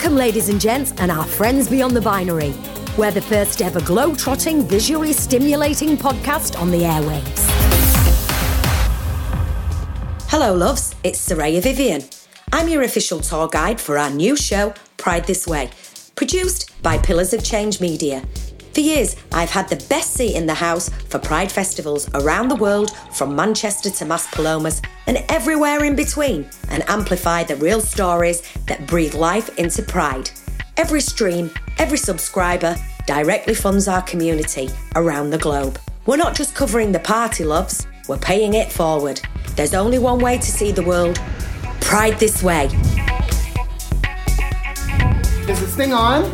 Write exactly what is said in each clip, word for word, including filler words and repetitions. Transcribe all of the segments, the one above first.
Welcome, ladies and gents, and our friends beyond the binary. We're the first ever globe-trotting, visually stimulating podcast on the airwaves. Hello, loves. It's Soraya Vivian. I'm your official tour guide for our new show, Pride This Way, produced by Pillars of Change Media. For years, I've had the best seat in the house for Pride festivals around the world, from Manchester to Maspalomas and everywhere in between, and amplify the real stories that breathe life into Pride. Every stream, every subscriber directly funds our community around the globe. We're not just covering the party, loves, we're paying it forward. There's only one way to see the world. Pride This Way. Is this thing on?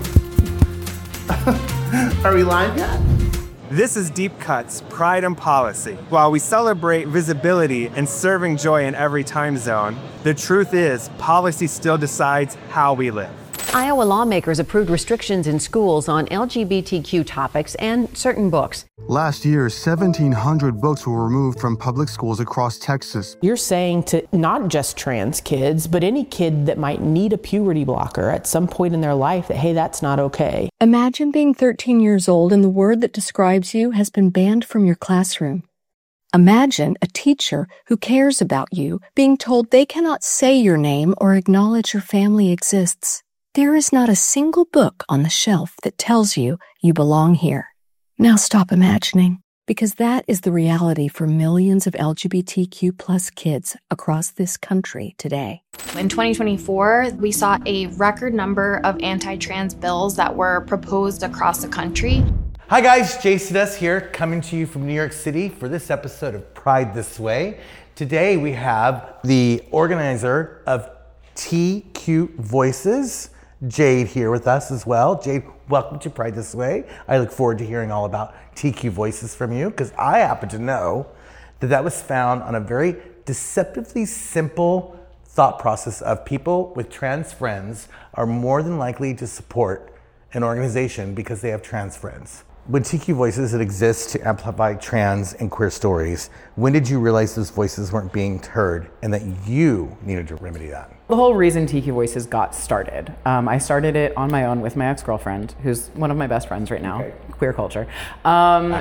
Are we live yet? This is Deep Cuts, Pride and Policy. While we celebrate visibility and serving joy in every time zone, the truth is policy still decides how we live. Iowa lawmakers approved restrictions in schools on L G B T Q topics and certain books. Last year, seventeen hundred books were removed from public schools across Texas. You're saying to not just trans kids, but any kid that might need a puberty blocker at some point in their life that, hey, that's not okay. Imagine being thirteen years old and the word that describes you has been banned from your classroom. Imagine a teacher who cares about you being told they cannot say your name or acknowledge your family exists. There is not a single book on the shelf that tells you you belong here. Now stop imagining, because that is the reality for millions of L G B T Q plus kids across this country today. In twenty twenty-four, we saw a record number of anti-trans bills that were proposed across the country. Hi guys, Jason S. here, coming to you from New York City for this episode of Pride This Way. Today we have the organizer of T Q Voices, Jade, here with us as well. Jade, welcome to Pride This Way. I look forward to hearing all about T Q Voices from you, because I happen to know that that was found on a very deceptively simple thought process of people with trans friends are more than likely to support an organization because they have trans friends. With T Q Voices, it exists to amplify trans and queer stories. When did you realize those voices weren't being heard and that you needed to remedy that? The whole reason T Q Voices got started, um, I started it on my own with my ex-girlfriend, who's one of my best friends right now, okay. Queer culture. Um,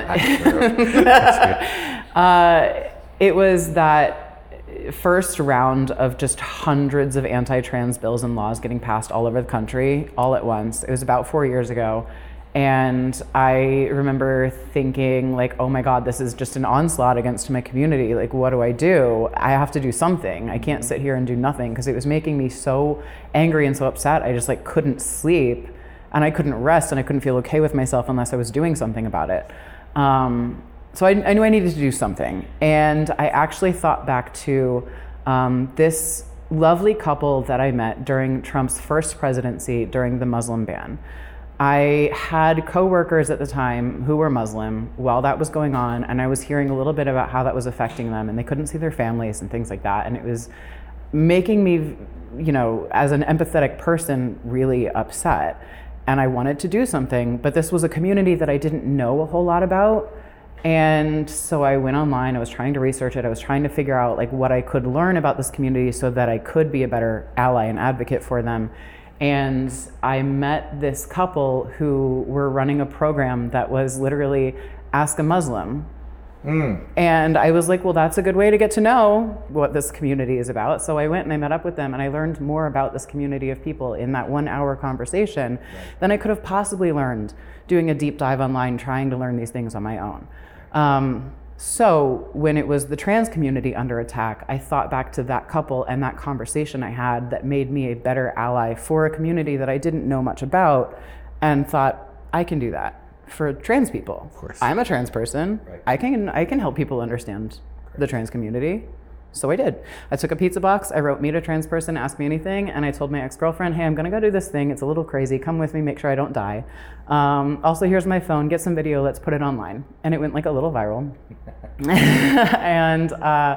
uh, it was that first round of just hundreds of anti-trans bills and laws getting passed all over the country, all at once. It was about four years ago. And I remember thinking, like, oh my God, this is just an onslaught against my community. Like, what do I do? I have to do something. I can't sit here and do nothing, because it was making me so angry and so upset. I just like couldn't sleep, and I couldn't rest, and I couldn't feel okay with myself unless I was doing something about it. Um, so I, I knew I needed to do something. And I actually thought back to um, this lovely couple that I met during Trump's first presidency during the Muslim ban. I had coworkers at the time who were Muslim while that was going on, and I was hearing a little bit about how that was affecting them, and they couldn't see their families and things like that. And it was making me, you know, as an empathetic person, really upset. And I wanted to do something, but this was a community that I didn't know a whole lot about. And so I went online, I was trying to research it, I was trying to figure out like what I could learn about this community so that I could be a better ally and advocate for them. And I met this couple who were running a program that was literally Ask a Muslim. Mm. And I was like, well, that's a good way to get to know what this community is about. So I went and I met up with them, and I learned more about this community of people in that one hour conversation right. than I could have possibly learned doing a deep dive online, trying to learn these things on my own. Um, So when it was the trans community under attack, I thought back to that couple and that conversation I had that made me a better ally for a community that I didn't know much about, and thought, I can do that for trans people. Of course. I'm a trans person. Right. I can I can help people understand Correct. The trans community. So I did. I took a pizza box, I wrote meet a trans person, ask me anything, and I told my ex-girlfriend, hey, I'm gonna go do this thing, it's a little crazy, come with me, make sure I don't die. Um, also, here's my phone, get some video, let's put it online. And it went like a little viral. and uh,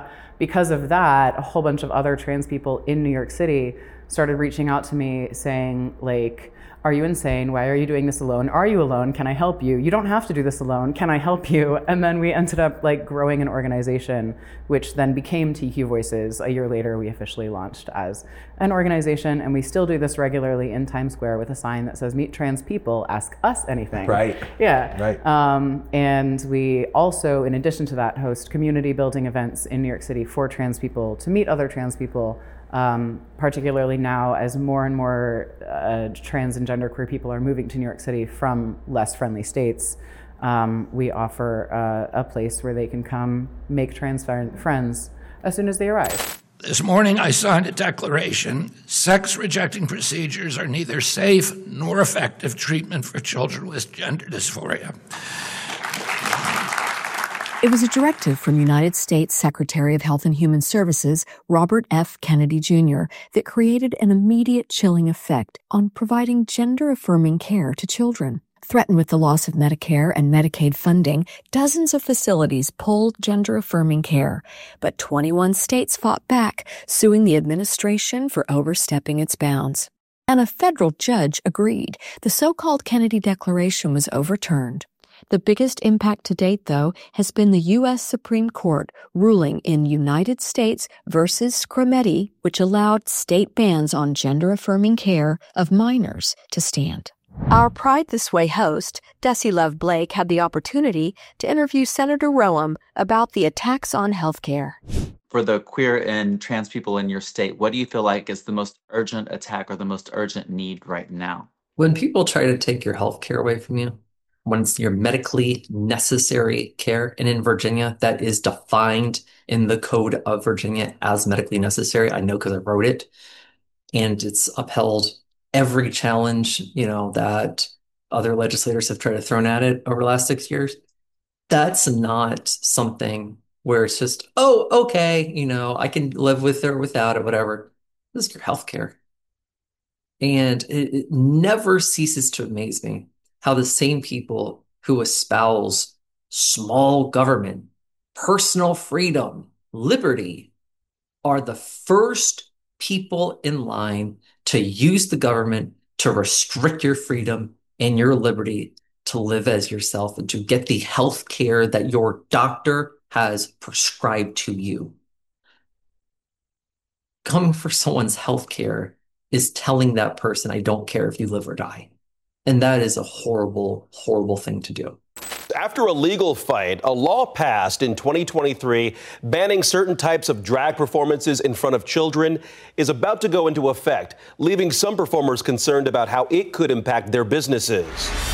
because of that, a whole bunch of other trans people in New York City started reaching out to me saying, like, are you insane? Why are you doing this alone? Are you alone? Can I help you? You don't have to do this alone. Can I help you? And then we ended up like growing an organization, which then became T Q Voices. A year later, we officially launched as an organization, and we still do this regularly in Times Square with a sign that says, meet trans people, ask us anything. Right. Yeah. Right. Um, and we also, in addition to that, host community building events in New York City for trans people to meet other trans people. Um, particularly now as more and more uh, trans and genderqueer people are moving to New York City from less friendly states, um, we offer uh, a place where they can come make trans friends as soon as they arrive. This morning I signed a declaration. Sex-rejecting procedures are neither safe nor effective treatment for children with gender dysphoria. It was a directive from United States Secretary of Health and Human Services, Robert F. Kennedy Junior, that created an immediate chilling effect on providing gender-affirming care to children. Threatened with the loss of Medicare and Medicaid funding, dozens of facilities pulled gender-affirming care, but twenty-one states fought back, suing the administration for overstepping its bounds. And a federal judge agreed. The so-called Kennedy Declaration was overturned. The biggest impact to date, though, has been the U S Supreme Court ruling in United States versus Scarametti, which allowed state bans on gender-affirming care of minors to stand. Our Pride This Way host, Desi Love Blake, had the opportunity to interview Senator Roem about the attacks on health care. For the queer and trans people in your state, what do you feel like is the most urgent attack or the most urgent need right now? When people try to take your health care away from you, when it's your medically necessary care, and in Virginia, that is defined in the code of Virginia as medically necessary. I know because I wrote it, and it's upheld every challenge, you know, that other legislators have tried to throw at it over the last six years. That's not something where it's just, oh, okay, you know, I can live with it or without it, whatever. This is your health care. And it, it never ceases to amaze me how the same people who espouse small government, personal freedom, liberty, are the first people in line to use the government to restrict your freedom and your liberty to live as yourself and to get the health care that your doctor has prescribed to you. Coming for someone's health care is telling that person, I don't care if you live or die. And that is a horrible, horrible thing to do. After a legal fight, a law passed in twenty twenty-three banning certain types of drag performances in front of children is about to go into effect, leaving some performers concerned about how it could impact their businesses.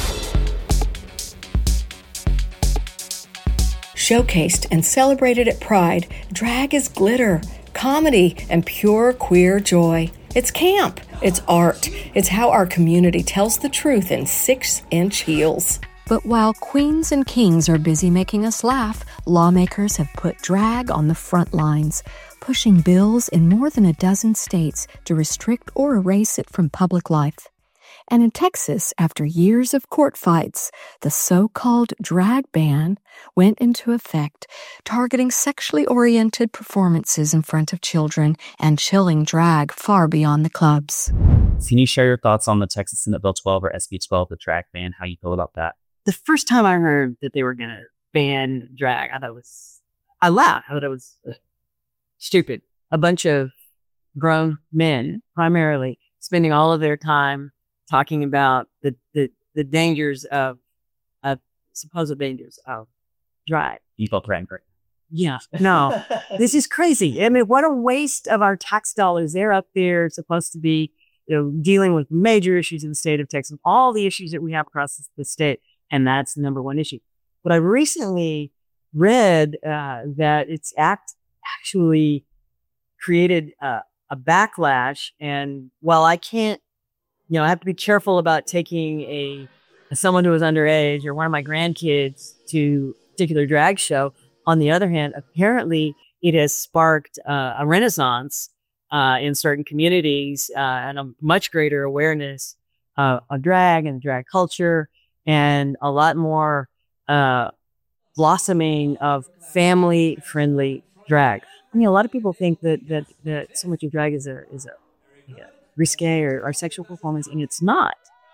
Showcased and celebrated at Pride, drag is glitter, comedy, and pure queer joy. It's camp, it's art, it's how our community tells the truth in six-inch heels. But while queens and kings are busy making us laugh, lawmakers have put drag on the front lines, pushing bills in more than a dozen states to restrict or erase it from public life. And in Texas, after years of court fights, the so-called drag ban went into effect, targeting sexually oriented performances in front of children and chilling drag far beyond the clubs. Can you share your thoughts on the Texas Senate Bill twelve or S B twelve, the drag ban, how you feel about that? The first time I heard that they were going to ban drag, I thought it was, I laughed. I thought it was uh, stupid. A bunch of grown men, primarily, spending all of their time talking about the, the, the dangers of, of supposed dangers of drag. You felt angry. Yeah, no, this is crazy. I mean, what a waste of our tax dollars. They're up there supposed to be, you know, dealing with major issues in the state of Texas, all the issues that we have across the state. And that's the number one issue. But I recently read uh, that it's act actually created uh, a backlash. And while I can't, you know, I have to be careful about taking a someone who is underage or one of my grandkids to a particular drag show. On the other hand, apparently it has sparked uh, a renaissance uh, in certain communities uh, and a much greater awareness uh, of drag and drag culture, and a lot more uh, blossoming of family-friendly drag. I mean, a lot of people think that that, that so much of drag is a is a yeah, risque or, or sexual performance, and it's not.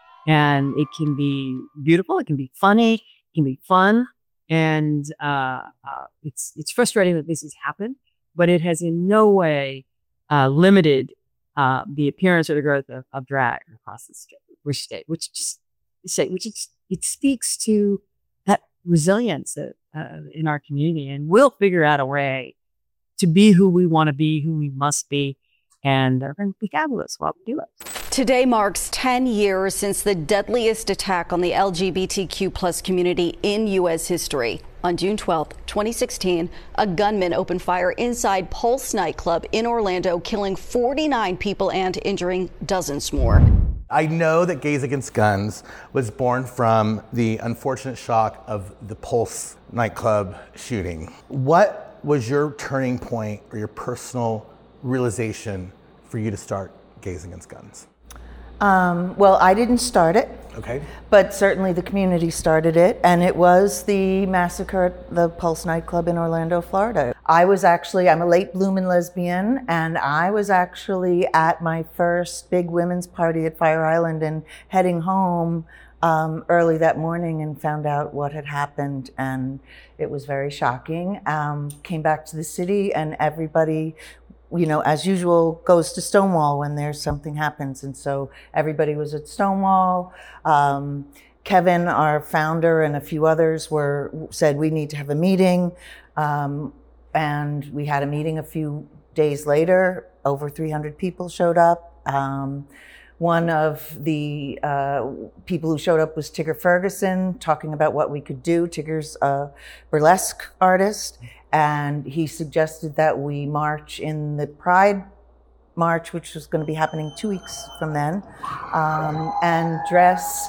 And it can be beautiful, it can be funny, it can be fun, and uh, uh, it's it's frustrating that this has happened, but it has in no way uh, limited uh, the appearance or the growth of, of drag across the state, which state, which just say, which is, it speaks to that resilience that, uh, in our community, and we'll figure out a way to be who we want to be, who we must be, and they're going to be fabulous while we do it. Today marks ten years since the deadliest attack on the L G B T Q plus community in U S history. On June twelfth, twenty sixteen, a gunman opened fire inside Pulse nightclub in Orlando, killing forty-nine people and injuring dozens more. I know that Gays Against Guns was born from the unfortunate shock of the Pulse nightclub shooting. What was your turning point or your personal realization for you to start Gays Against Guns? Um, well, I didn't start it. Okay. But certainly the community started it, and it was the massacre at the Pulse nightclub in Orlando, Florida. I was actually, I'm a late blooming lesbian, and I was actually at my first big women's party at Fire Island and heading home um, early that morning and found out what had happened, and it was very shocking. Um, came back to the city, and everybody, you know, as usual, goes to Stonewall when there's something happens. And so everybody was at Stonewall. Um, Kevin, our founder, and a few others were said, we need to have a meeting. Um, and we had a meeting a few days later. Over three hundred people showed up. Um, one of the uh, people who showed up was Tigger Ferguson, talking about what we could do. Tigger's a burlesque artist. And he suggested that we march in the Pride March, which was going to be happening two weeks from then, um, and dress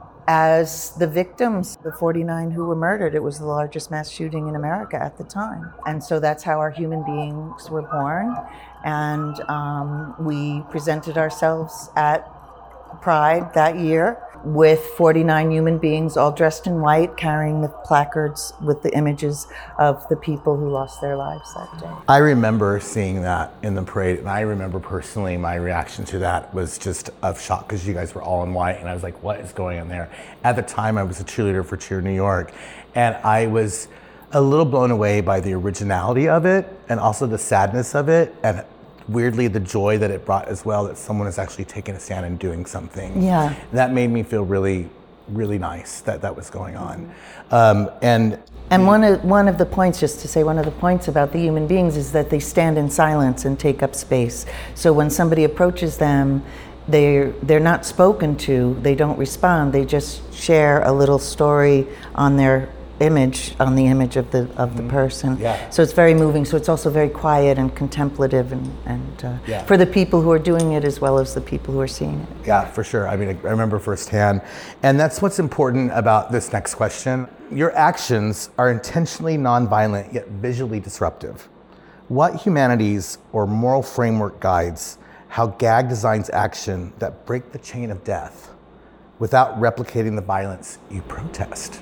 as the victims, the forty-nine who were murdered. It was the largest mass shooting in America at the time. And so that's how our human beings were born. And um, we presented ourselves at Pride that year with forty-nine human beings all dressed in white, carrying the placards with the images of the people who lost their lives that day. I remember seeing that in the parade, and I remember personally my reaction to that was just of shock, because you guys were all in white, and I was like, what is going on there? At the time, I was a cheerleader for Cheer New York, and I was a little blown away by the originality of it, and also the sadness of it, and weirdly the joy that it brought as well, that someone is actually taking a stand and doing something. Yeah. That made me feel really, really nice that that was going on. Um, and and one of one of the points, just to say, one of the points about the human beings is that they stand in silence and take up space. So when somebody approaches them, they're they're not spoken to, they don't respond, they just share a little story on their image, on the image of the of the person. Yeah. So it's very moving. So it's also very quiet and contemplative, and, and uh, Yeah. for the people who are doing it as well as the people who are seeing it. Yeah, for sure. I mean, I remember firsthand. And that's what's important about this next question. Your actions are intentionally nonviolent, yet visually disruptive. What humanities or moral framework guides how GAG designs action that break the chain of death without replicating the violence you protest?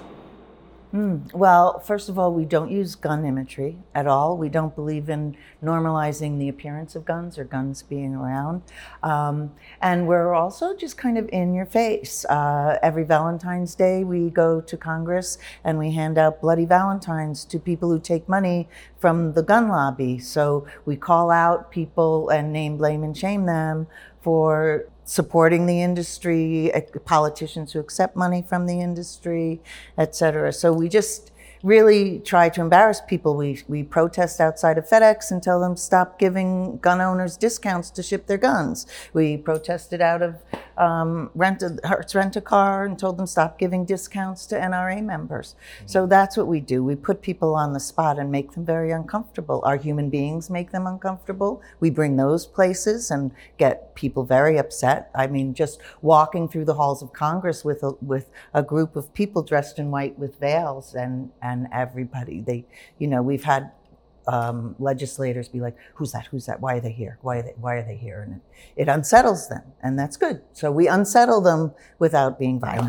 Mm. Well, first of all, we don't use gun imagery at all. We don't believe in normalizing the appearance of guns or guns being around. Um, and we're also just kind of in your face. Uh, every Valentine's Day, we go to Congress and we hand out bloody Valentines to people who take money from the gun lobby. So we call out people and name, blame, and shame them for supporting the industry, politicians who accept money from the industry, et cetera. So we just really try to embarrass people. We we protest outside of FedEx and tell them stop giving gun owners discounts to ship their guns. We protested out of um, rent a, Hertz Rent a Car and told them stop giving discounts to N R A members. Mm-hmm. So that's what we do. We put people on the spot and make them very uncomfortable. Our human beings make them uncomfortable. We bring those places and get people very upset. I mean, just walking through the halls of Congress with a, with a group of people dressed in white with veils and, and And everybody, they, you know, we've had um, legislators be like, "Who's that? Who's that? Why are they here? Why are they? Why are they here?" And it, it unsettles them, and that's good. So we unsettle them without being violent.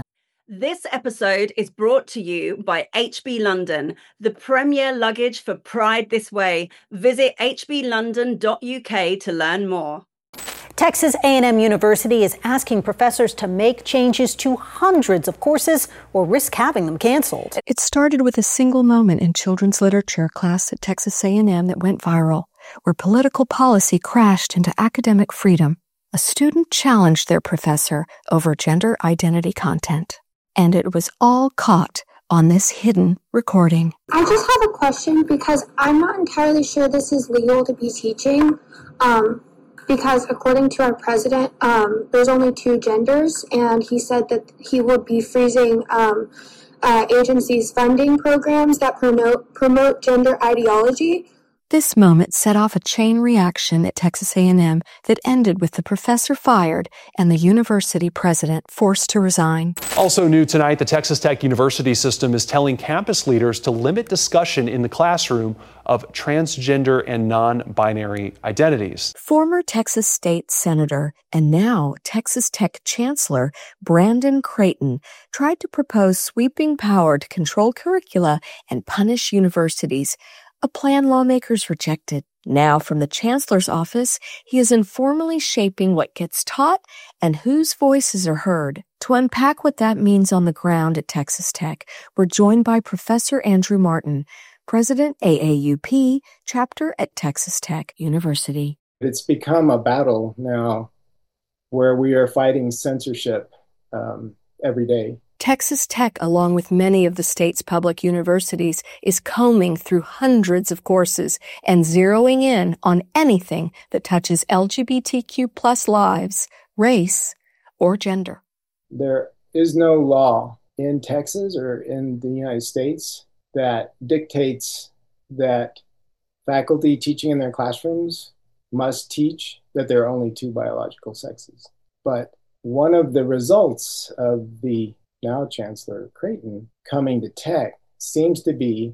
This episode is brought to you by H B London, the premier luggage for Pride This Way. Visit h b london dot u k to learn more. Texas A and M University is asking professors to make changes to hundreds of courses or risk having them canceled. It started with a single moment in children's literature class at Texas A and M that went viral, where political policy crashed into academic freedom. A student challenged their professor over gender identity content, and it was all caught on this hidden recording. I just have a question because I'm not entirely sure this is legal to be teaching. Um, because according to our president, um, there's only two genders, and he said that he would be freezing um, uh, agencies' funding programs that promote promote gender ideology. This moment set off a chain reaction at Texas A and M that ended with the professor fired and the university president forced to resign. Also new tonight, the Texas Tech University system is telling campus leaders to limit discussion in the classroom of transgender and non-binary identities. Former Texas State Senator and now Texas Tech Chancellor Brandon Creighton tried to propose sweeping power to control curricula and punish universities, a plan lawmakers rejected. Now, from the chancellor's office, he is informally shaping what gets taught and whose voices are heard. To unpack what that means on the ground at Texas Tech, we're joined by Professor Andrew Martin, President A A U P, chapter at Texas Tech University. It's become a battle now where we are fighting censorship um, every day. Texas Tech, along with many of the state's public universities, is combing through hundreds of courses and zeroing in on anything that touches L G B T Q plus lives, race, or gender. There is no law in Texas or in the United States that dictates that faculty teaching in their classrooms must teach that there are only two biological sexes. But one of the results of the now Chancellor Creighton coming to Tech seems to be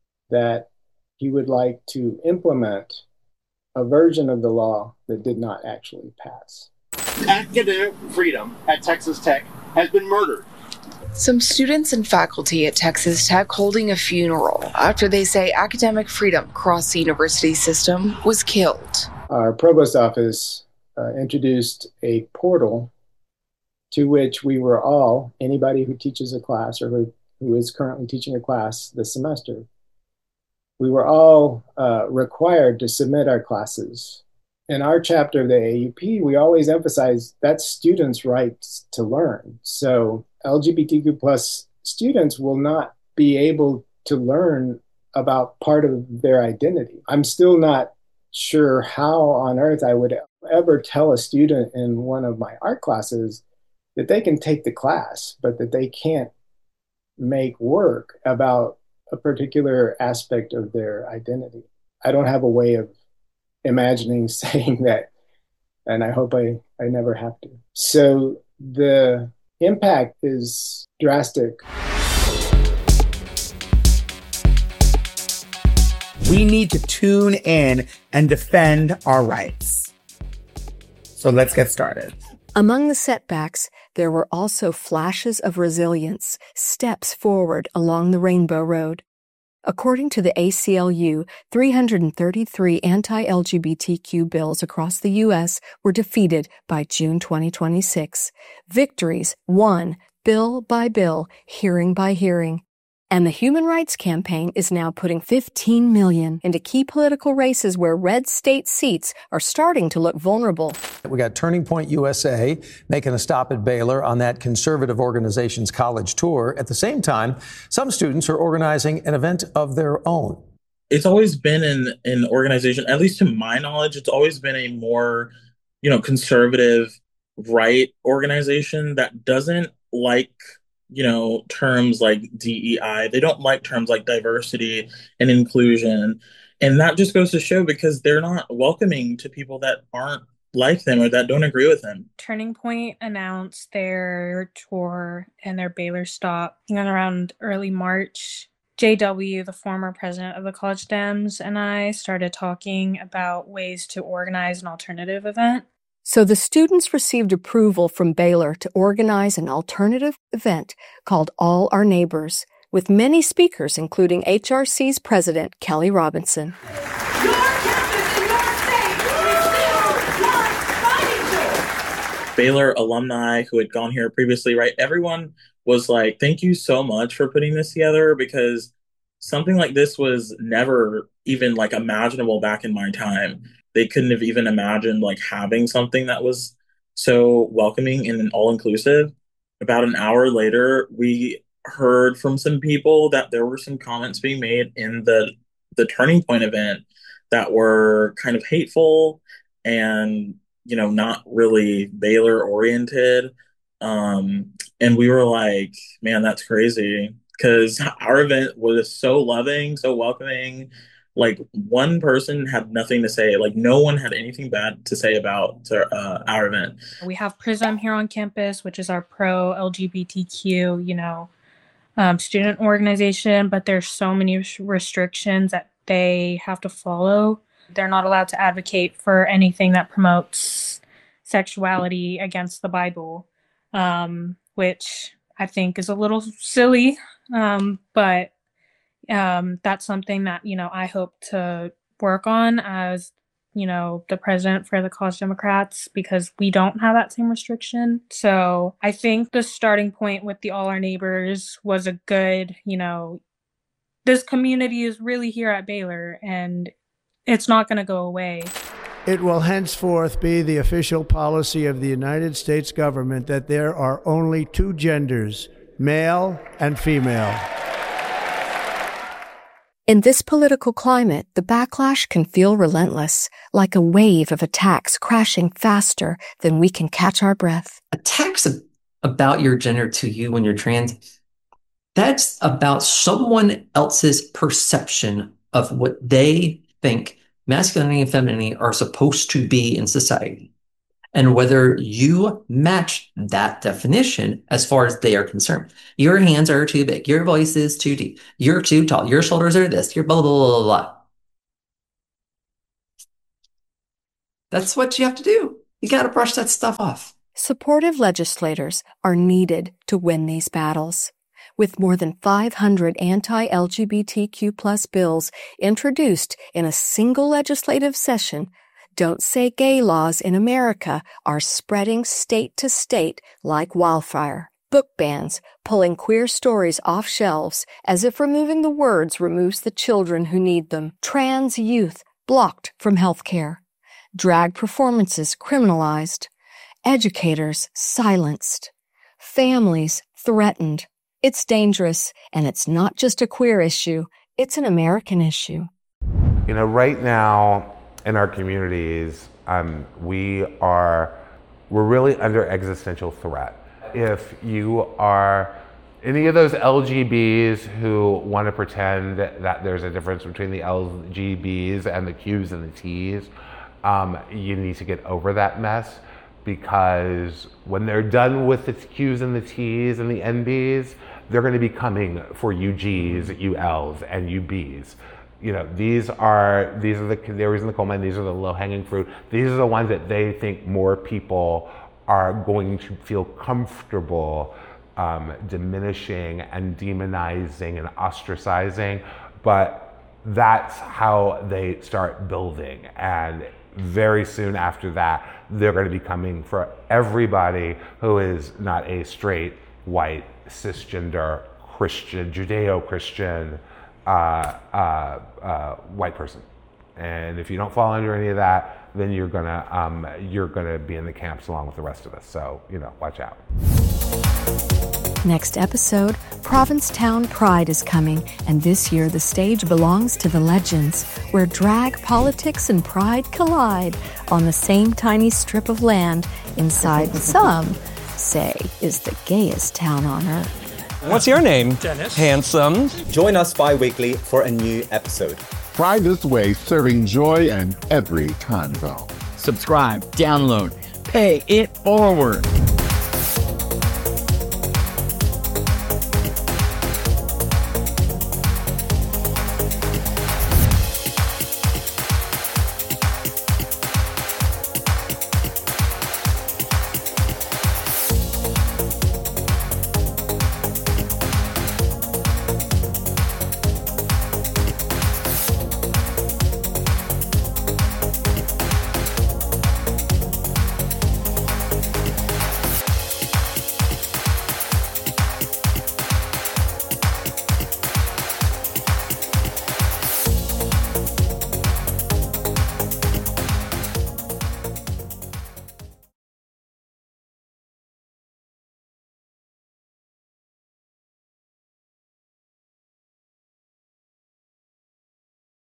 that he would like to implement a version of the law that did not actually pass. Academic freedom at Texas Tech has been murdered. Some students and faculty at Texas Tech holding a funeral after they say academic freedom across the university system was killed. Our provost office uh, introduced a portal to which we were all, anybody who teaches a class or who, who is currently teaching a class this semester, we were all uh, required to submit our classes. In our chapter of the A A U P, we always emphasize that's students' rights to learn. So L G B T Q plus students will not be able to learn about part of their identity. I'm still not sure how on earth I would ever tell a student in one of my art classes that they can take the class, but that they can't make work about a particular aspect of their identity. I don't have a way of imagining saying that, and I hope I, I never have to. So the impact is drastic. We need to tune in and defend our rights. So let's get started. Among the setbacks, there were also flashes of resilience, steps forward along the Rainbow Road. According to the A C L U, three hundred thirty-three anti-L G B T Q bills across the U S were defeated by June twenty twenty-six. Victories won bill by bill, hearing by hearing. And the Human Rights Campaign is now putting fifteen million dollars into key political races where red state seats are starting to look vulnerable. We got Turning Point U S A making a stop at Baylor on that conservative organization's college tour. At the same time, some students are organizing an event of their own. It's always been in an organization, at least to my knowledge, it's always been a more, you know, conservative right organization that doesn't like, you know, terms like D E I. They don't like terms like diversity and inclusion. And that just goes to show because they're not welcoming to people that aren't like them or that don't agree with them. Turning Point announced their tour and their Baylor stop on around early March. J W, the former president of the College Dems, and I started talking about ways to organize an alternative event. So the students received approval from Baylor to organize an alternative event called All Our Neighbors, with many speakers, including H R C's president, Kelly Robinson. Baylor alumni who had gone here previously, right? Everyone was like, thank you so much for putting this together, because something like this was never even like imaginable back in my time. They couldn't have even imagined like having something that was so welcoming and all-inclusive. About an hour later, we heard from some people that there were some comments being made in the the Turning Point event that were kind of hateful and, you know, not really Baylor oriented. Um, and we were like, man, that's crazy, because our event was so loving, so welcoming. Like, one person had nothing to say. Like, no one had anything bad to say about uh, our event. We have PRISM here on campus, which is our pro L G B T Q, you know, um, student organization, but there's so many restrictions that they have to follow. They're not allowed to advocate for anything that promotes sexuality against the Bible, um, which I think is a little silly, um, but Um, that's something that, you know, I hope to work on as, you know, the president for the College Democrats, because we don't have that same restriction. So I think the starting point with the All Our Neighbors was a good, you know, this community is really here at Baylor and it's not going to go away. It will henceforth be the official policy of the United States government that there are only two genders, male and female. In this political climate, the backlash can feel relentless, like a wave of attacks crashing faster than we can catch our breath. Attacks about your gender to you when you're trans, that's about someone else's perception of what they think masculinity and femininity are supposed to be in society, and whether you match that definition as far as they are concerned. Your hands are too big. Your voice is too deep. You're too tall. Your shoulders are this. You're blah, blah, blah, blah, blah. That's what you have to do. You got to brush that stuff off. Supportive legislators are needed to win these battles. With more than five hundred anti-L G B T Q plus bills introduced in a single legislative session, Don't Say Gay laws in America are spreading state to state like wildfire. Book bans pulling queer stories off shelves as if removing the words removes the children who need them. Trans youth blocked from health care. Drag performances criminalized. Educators silenced. Families threatened. It's dangerous, and it's not just a queer issue. It's an American issue. You know, right now, in our communities, um, we are, we're really under existential threat. If you are any of those L G Bs who want to pretend that there's a difference between the L G Bs and the Qs and the Ts, um, you need to get over that mess, because when they're done with the Qs and the Ts and the N Bs, they're going to be coming for you Gs, you Ls, and you Bs. You know, these are these are the canaries in the coal mine. These are the low-hanging fruit. These are the ones that they think more people are going to feel comfortable um, diminishing and demonizing and ostracizing. But that's how they start building. And very soon after that, they're going to be coming for everybody who is not a straight, white, cisgender, Christian, Judeo-Christian, Uh, uh, uh, white person. And if you don't fall under any of that, then you're gonna um, you're gonna be in the camps along with the rest of us. So, you know, watch out. Next episode, Provincetown Pride is coming, and this year the stage belongs to the legends, where drag, politics, and pride collide on the same tiny strip of land inside some say is the gayest town on earth. What's your name? Dennis. Handsome. Join us bi-weekly for a new episode. Pride This Way, serving joy in every convo. Subscribe, download, pay it forward.